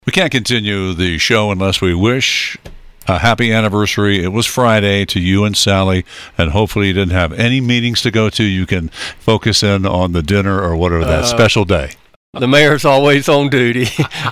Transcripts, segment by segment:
We can't continue the show unless we wish a happy anniversary. It was Friday to you and Sally, and hopefully you didn't have any meetings to go to. You can focus in on the dinner or whatever that special day. The mayor's always on duty.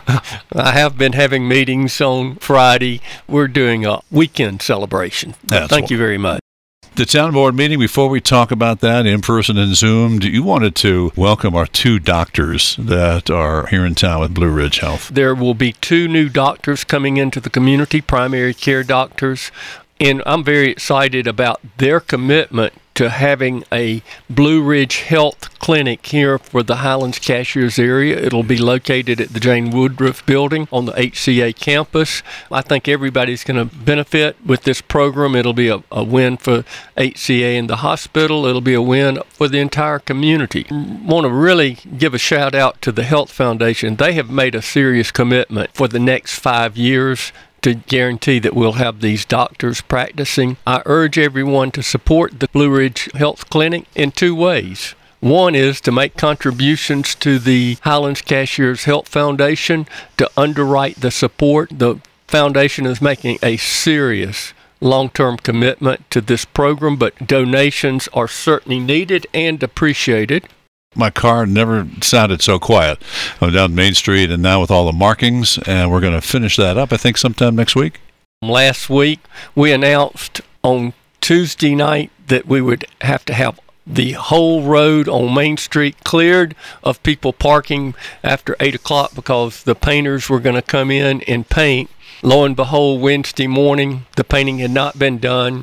I have been having meetings on Friday. We're doing a weekend celebration. Thank you very much. The town board meeting, before we talk about that in person and Zoom, you wanted to welcome our two doctors that are here in town with Blue Ridge Health. There will be two new doctors coming into the community, primary care doctors, and I'm very excited about their commitment to having a Blue Ridge Health Clinic here for the Highlands Cashiers area. It'll be located at the Jane Woodruff building on the HCA campus. I think everybody's going to benefit with this program. It'll be a win for HCA and the hospital. It'll be a win for the entire community. I want to really give a shout out to the Health Foundation. They have made a serious commitment for the next 5 years to guarantee that we'll have these doctors practicing. I urge everyone to support the Blue Ridge Health Clinic in two ways. One is to make contributions to the Highlands Cashiers Health Foundation to underwrite the support. The foundation is making a serious long-term commitment to this program, but donations are certainly needed and appreciated. My car never sounded so quiet. I'm down Main Street, and now with all the markings, and we're going to finish that up, I think, sometime next week. Last week, we announced on Tuesday night that we would have to have the whole road on Main Street cleared of people parking after 8 o'clock because the painters were going to come in and paint. Lo and behold, Wednesday morning, the painting had not been done.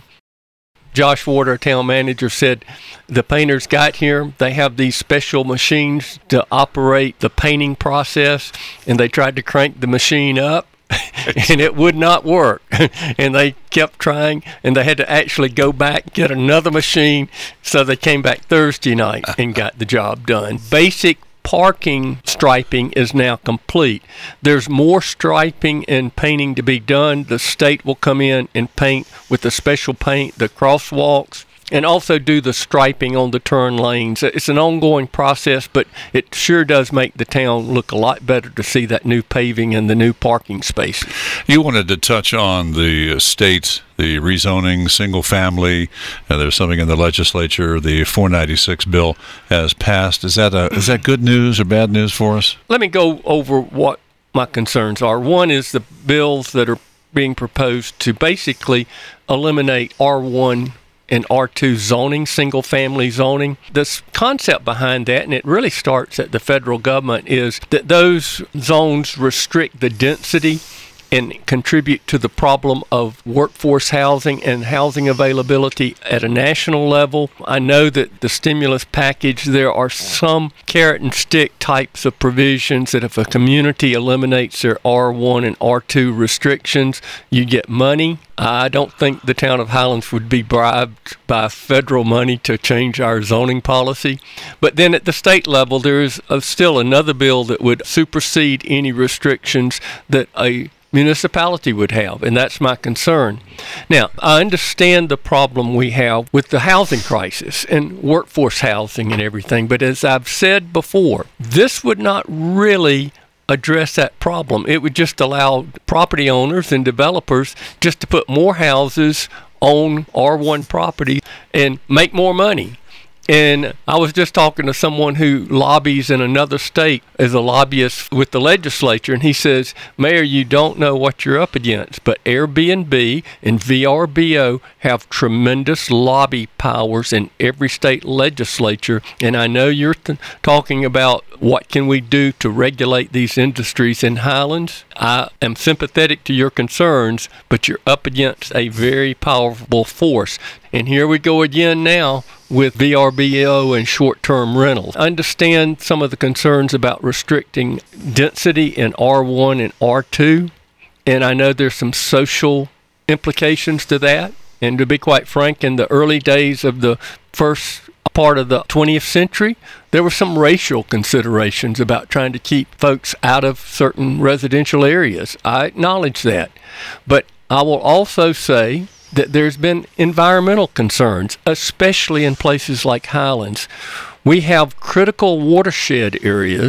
Josh Ward, our town manager, said the painters got here. They have these special machines to operate the painting process, and they tried to crank the machine up, and it would not work. And they kept trying, and they had to actually go back, get another machine. So they came back Thursday night and got the job done. Basic parking striping is now complete. There's more striping and painting to be done. The state will come in and paint with the special paint, the crosswalks, and also do the striping on the turn lanes. It's an ongoing process, but it sure does make the town look a lot better to see that new paving and the new parking spaces. You wanted to touch on the state, the rezoning, single family. There's something in the legislature. The 496 bill has passed. Is that good news or bad news for us? Let me go over what my concerns are. One is the bills that are being proposed to basically eliminate R1 and R2 zoning, single-family zoning. This concept behind that, and it really starts at the federal government, is that those zones restrict the density and contribute to the problem of workforce housing and housing availability at a national level. I know that the stimulus package, there are some carrot and stick types of provisions that if a community eliminates their R1 and R2 restrictions, you get money. I don't think the town of Highlands would be bribed by federal money to change our zoning policy. But then at the state level, there is still another bill that would supersede any restrictions that a municipality would have, and that's my concern. Now, I understand the problem we have with the housing crisis and workforce housing and everything, but as I've said before, this would not really address that problem. It would just allow property owners and developers just to put more houses on R1 property and make more money. And I was just talking to someone who lobbies in another state as a lobbyist with the legislature, and he says, Mayor, you don't know what you're up against, but Airbnb and VRBO have tremendous lobby powers in every state legislature, and I know you're talking about what can we do to regulate these industries in Highlands. I am sympathetic to your concerns, but you're up against a very powerful force. And here we go again now with VRBO and short-term rentals. I understand some of the concerns about restricting density in R1 and R2, and I know there's some social implications to that. And to be quite frank, in the early days of the first part of the 20th century, there were some racial considerations about trying to keep folks out of certain residential areas. I acknowledge that. But I will also say that there's been environmental concerns, especially in places like Highlands. We have critical watershed areas,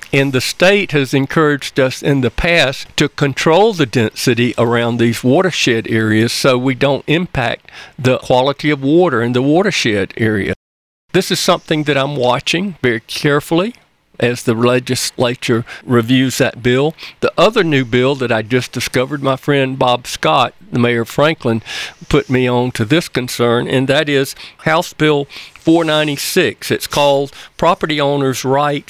And the state has encouraged us in the past to control the density around these watershed areas so we don't impact the quality of water in the watershed area. This is something that I'm watching very carefully as the legislature reviews that bill. The other new bill that I just discovered, my friend Bob Scott, the mayor of Franklin, put me on to this concern, and that is House Bill 496. It's called Property Owners'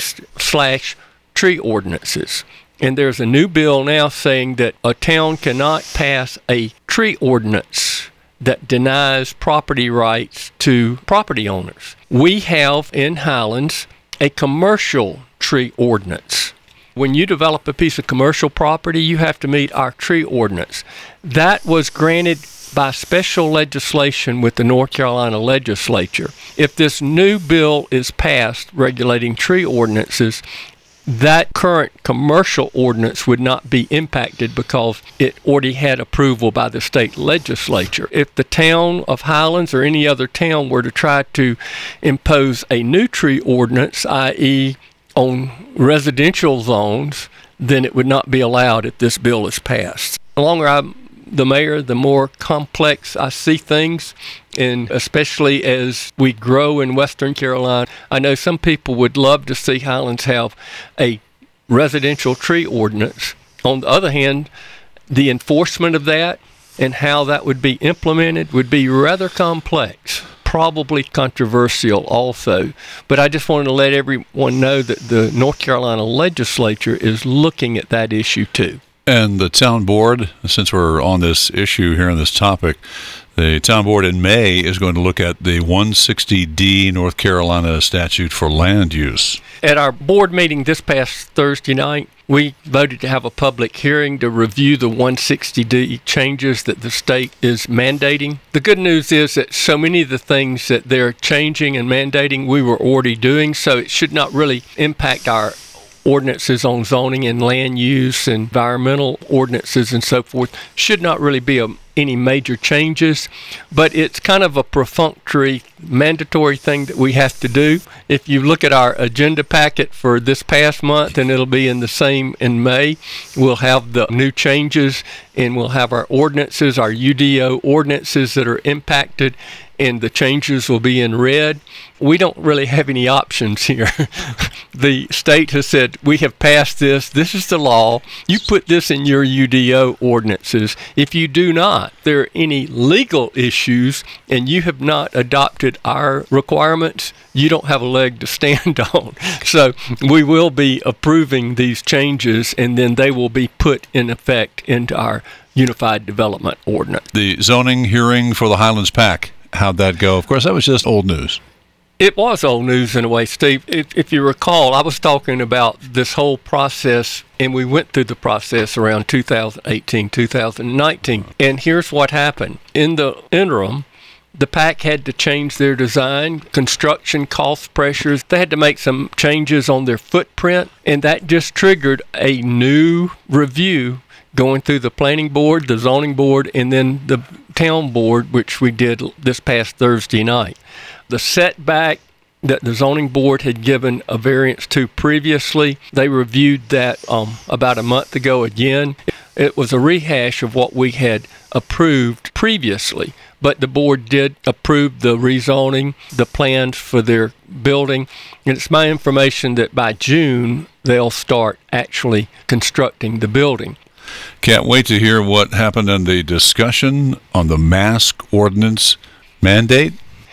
Rights/Tree Ordinances. And there's a new bill now saying that a town cannot pass a tree ordinance that denies property rights to property owners. We have in Highlands a commercial tree ordinance. When you develop a piece of commercial property, you have to meet our tree ordinance. That was granted by special legislation with the North Carolina legislature. If this new bill is passed regulating tree ordinances, that current commercial ordinance would not be impacted because it already had approval by the state legislature. If the town of Highlands or any other town were to try to impose a new tree ordinance, i.e. on residential zones, then it would not be allowed if this bill is passed. The longer I'm the mayor, the more complex I see things, and especially as we grow in Western Carolina. I know some people would love to see Highlands have a residential tree ordinance. On the other hand, the enforcement of that and how that would be implemented would be rather complex, probably controversial also. But I just wanted to let everyone know that the North Carolina legislature is looking at that issue too. And the town board, since we're on this issue here on this topic, the town board in May is going to look at the 160D North Carolina statute for land use. At our board meeting this past Thursday night, we voted to have a public hearing to review the 160D changes that the state is mandating. The good news is that so many of the things that they're changing and mandating we were already doing, so it should not really impact our ordinances on zoning and land use and environmental ordinances and so forth. Should not really be any major changes, but it's kind of a perfunctory, mandatory thing that we have to do. If you look at our agenda packet for this past month, and it'll be in the same in May, we'll have the new changes, and we'll have our ordinances, our UDO ordinances that are impacted, and the changes will be in red. We don't really have any options here. The state has said, we have passed this. This is the law. You put this in your UDO ordinances. If you do not, there are any legal issues and you have not adopted our requirements, you don't have a leg to stand on. So we will be approving these changes, and then they will be put in effect into our Unified Development Ordinance. The zoning hearing for the Highlands PAC, how'd that go? Of course, that was just old news. It was old news in a way, Steve. If you recall, I was talking about this whole process, and we went through the process around 2018, 2019. And here's what happened. In the interim, the PAC had to change their design, construction cost pressures. They had to make some changes on their footprint, and that just triggered a new review going through the planning board, the zoning board, and then the town board, which we did this past Thursday night. The setback that the zoning board had given a variance to previously, they reviewed that about a month ago again. It was a rehash of what we had approved previously, but the board did approve the rezoning, the plans for their building, and it's my information that by June they'll start actually constructing the building. Can't wait to hear what happened in the discussion on the mask ordinance mandate.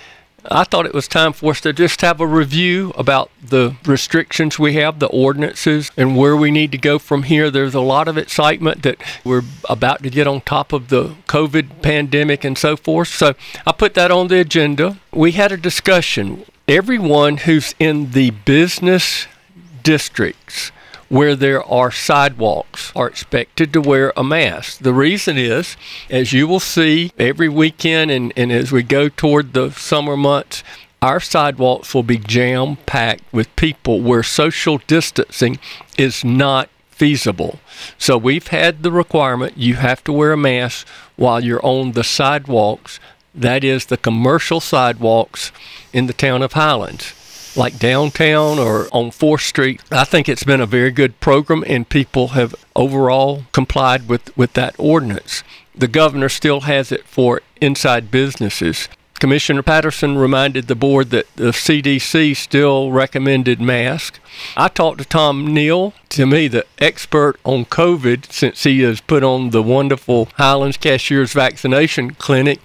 I thought it was time for us to just have a review about the restrictions we have, the ordinances, and where we need to go from here. There's a lot of excitement that we're about to get on top of the COVID pandemic and so forth. So I put that on the agenda. We had a discussion. Everyone who's in the business districts where there are sidewalks are expected to wear a mask. The reason is, as you will see every weekend and as we go toward the summer months, our sidewalks will be jam-packed with people where social distancing is not feasible. So we've had the requirement you have to wear a mask while you're on the sidewalks, that is the commercial sidewalks in the town of Highlands. like downtown or on 4th Street. I think it's been a very good program, and people have overall complied with that ordinance. The governor still has it for inside businesses. Commissioner Patterson reminded the board that the CDC still recommended masks. I talked to Tom Neal, to me the expert on COVID, since he has put on the wonderful Highlands Cashiers Vaccination Clinic.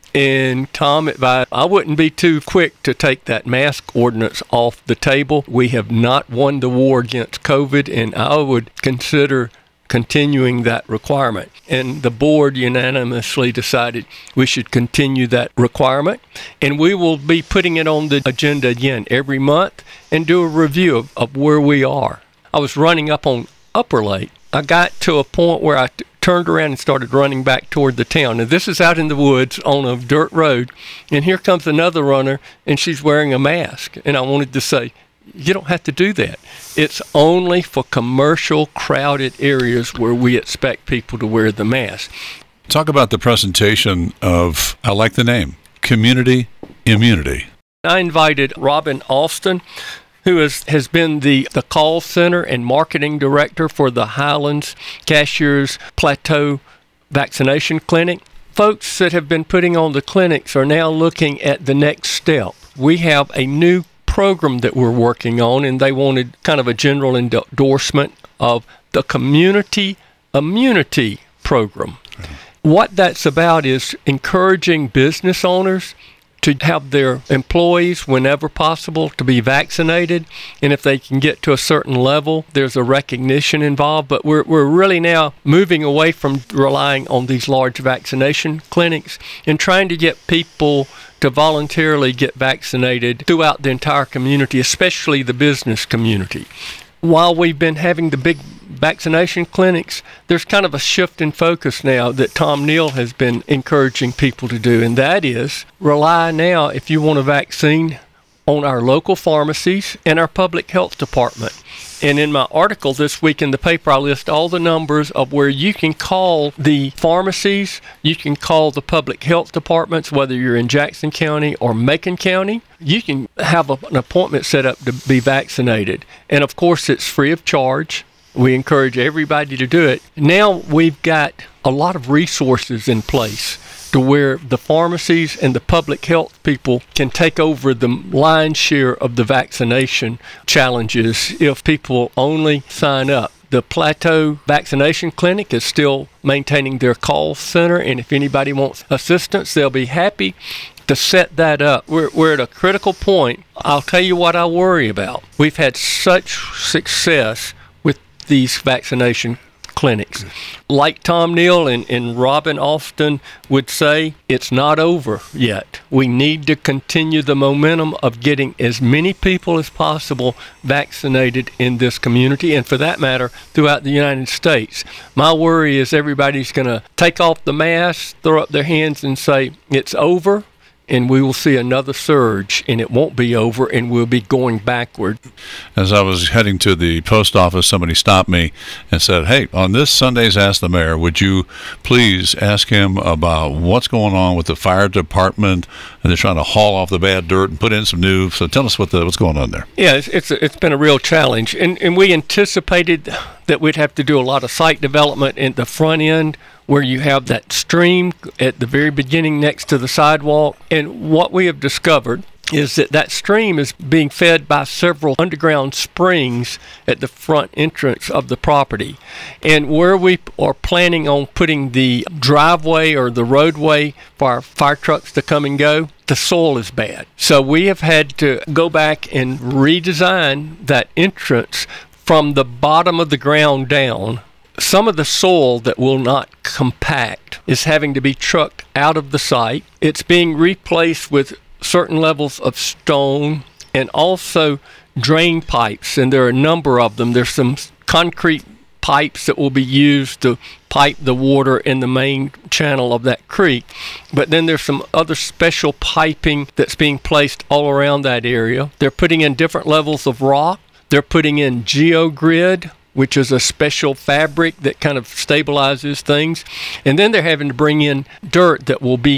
And Tom advised I wouldn't be too quick to take that mask ordinance off the table. We have not won the war against COVID, and I would consider continuing that requirement. And the board unanimously decided we should continue that requirement. And we will be putting it on the agenda again every month and do a review of where we are. I was running up on Upper Lake. I got to a point where I turned around and started running back toward the town. And this is out in the woods on a dirt road. And here comes another runner, and she's wearing a mask. And I wanted to say, you don't have to do that. It's only for commercial, crowded areas where we expect people to wear the mask. Talk about the presentation of, I like the name, Community Immunity. I invited Robin Austin, who has been the call center and marketing director for the Highlands Cashiers Plateau Vaccination Clinic. Folks that have been putting on the clinics are now looking at the next step. We have a new program that we're working on, and they wanted kind of a general endorsement of the Community Immunity Program. What that's about is encouraging business owners to have their employees, whenever possible, to be vaccinated. And if they can get to a certain level, there's a recognition involved. But we're really now moving away from relying on these large vaccination clinics and trying to get people to voluntarily get vaccinated throughout the entire community, especially the business community. While we've been having the big vaccination clinics, there's kind of a shift in focus now that Tom Neal has been encouraging people to do, and that is rely now, if you want a vaccine, on our local pharmacies and our public health department. And in my article this week in the paper, I list all the numbers of where you can call the pharmacies, you can call the public health departments, whether you're in Jackson County or Macon County. You can have an appointment set up to be vaccinated. And of course, it's free of charge. We encourage everybody to do it. Now we've got a lot of resources in place to where the pharmacies and the public health people can take over the lion's share of the vaccination challenges if people only sign up. The Plateau Vaccination Clinic is still maintaining their call center, and if anybody wants assistance, they'll be happy to set that up. We're at a critical point. I'll tell you what I worry about. We've had such success with these vaccination clinics. Like Tom Neal and Robin Austin would say, it's not over yet. We need to continue the momentum of getting as many people as possible vaccinated in this community, and for that matter, throughout the United States. My worry is everybody's going to take off the mask, throw up their hands and say, it's over, and we will see another surge, and it won't be over, and we'll be going backward. As I was heading to the post office, somebody stopped me and said, hey, on this Sunday's Ask the Mayor, would you please ask him about what's going on with the fire department, and they're trying to haul off the bad dirt and put in some new, so tell us what's going on there. Yeah, it's been a real challenge, and we anticipated that we'd have to do a lot of site development in the front end, where you have that stream at the very beginning next to the sidewalk. And what we have discovered is that stream is being fed by several underground springs at the front entrance of the property. And where we are planning on putting the driveway or the roadway for our fire trucks to come and go, the soil is bad. So we have had to go back and redesign that entrance from the bottom of the ground down. Some of the soil that will not compact is having to be trucked out of the site. It's being replaced with certain levels of stone and also drain pipes, and there are a number of them. There's some concrete pipes that will be used to pipe the water in the main channel of that creek. But then there's some other special piping that's being placed all around that area. They're putting in different levels of rock. They're putting in GeoGrid, which is a special fabric that kind of stabilizes things. And then they're having to bring in dirt that will be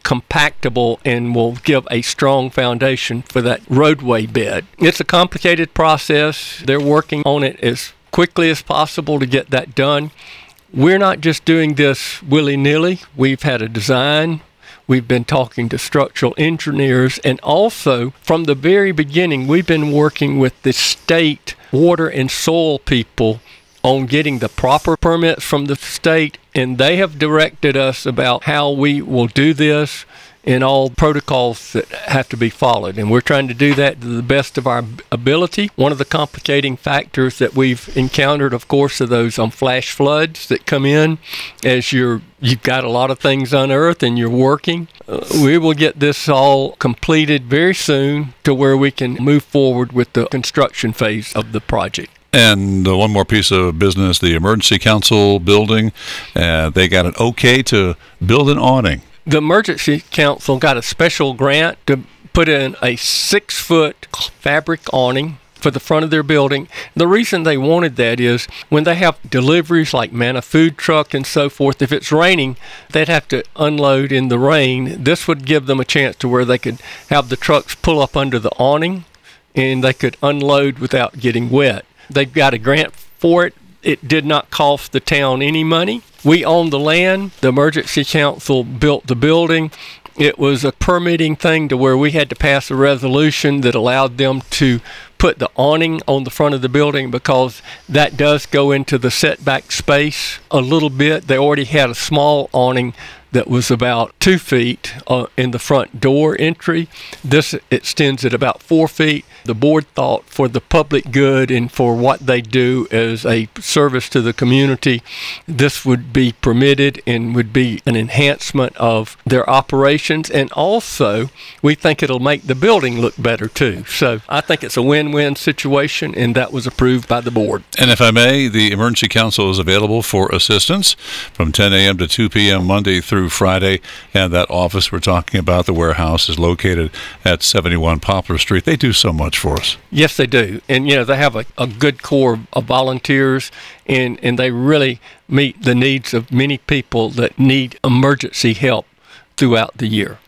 compactable and will give a strong foundation for that roadway bed. It's a complicated process. They're working on it as quickly as possible to get that done. We're not just doing this willy-nilly. We've had a design. We've been talking to structural engineers, and also from the very beginning, we've been working with the state water and soil people on getting the proper permits from the state, and they have directed us about how we will do this and all protocols that have to be followed. And we're trying to do that to the best of our ability. One of the complicating factors that we've encountered, of course, are those flash floods that come in as you've got a lot of things unearthed and you're working. We will get this all completed very soon to where we can move forward with the construction phase of the project. And one more piece of business, the Emergency Council building, they got an okay to build an awning. The Emergency Council got a special grant to put in a 6-foot fabric awning for the front of their building. The reason they wanted that is when they have deliveries like Manna Food Truck and so forth, if it's raining, they'd have to unload in the rain. This would give them a chance to where they could have the trucks pull up under the awning and they could unload without getting wet. They've got a grant for it. It did not cost the town any money. We own the land. The Emergency Council built the building. It was a permitting thing to where we had to pass a resolution that allowed them to put the awning on the front of the building because that does go into the setback space a little bit. They already had a small awning that was about 2 feet in the front door entry. This extends at about 4 feet. The board thought for the public good and for what they do as a service to the community, this would be permitted and would be an enhancement of their operations. And also, we think it'll make the building look better too. So I think it's a win-win situation, and that was approved by the board. And if I may, the Emergency Council is available for assistance from 10 a.m. to 2 p.m. Monday through Friday, and that office we're talking about, the warehouse, is located at 71 Poplar Street. They do so much for us. Yes, they do. And, they have a good core of volunteers, and they really meet the needs of many people that need emergency help throughout the year.